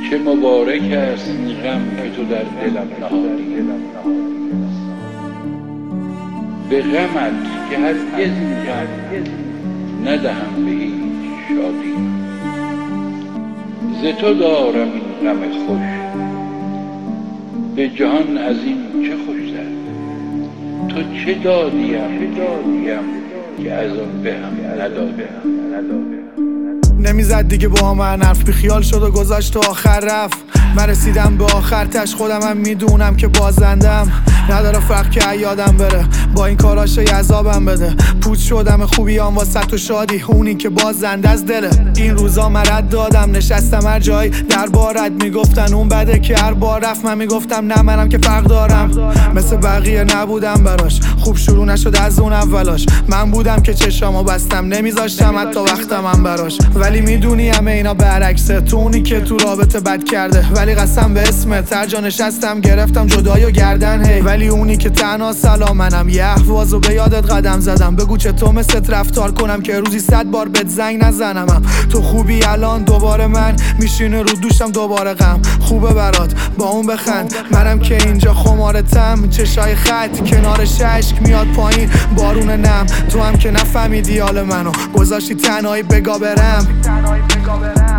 چه مبارک است این غم که تو در دلم نهادی. به غمت که هرگز این غم ندهم به هیچ شادی. ز تو دارم این غم خوش، به جهان از این چه خوشتر. تو چه دادیم که از آن به هم ندادم. نمیزد دیگه با من حرف، بیخیال شد و گذاشت و آخر رفت. من رسیدم به آخر تش، خودم هم میدونم که بازندم. نداره فرق که یادم بره، با این کاراش عذابم بده. پوچ شدم خوبیام واسه تو شادی، اونی که بازنده از دله. این روزا مرد دادم، نشستم هر جایی در بارت میگفتن اون بده که هر بار رفت من میگفتم نه منم که فرق دارم. مثل بقیه نبودم براش، خوب شروع نشد از اون اولاش. من بودم که چشامو بستم، نمیذاشتم حتی وقتم هم براش. ولی میدونی همه اینا برعکسه، تو اونی که تو رابطه بد کرده. ولی قسم به اسمت هر جا نشستم گرفتم جدایی و گردن هی. ولی اونی که تنها سلامنم، یه اهوازو به یادت قدم زدم. بگو چطور مثلت رفتار کنم که روزی 100 بار بهت زنگ نزنم. تو خوبی الان دوباره من میشینه رو دوشم دوباره غم. خوبه برات با اون بخند، منم که اینجا خمارتم. چشای خط کنار اشک میاد پایین بارون نم. تو هم که نفهمیدی حال منو، گذاشتی تنهایی بگا برم.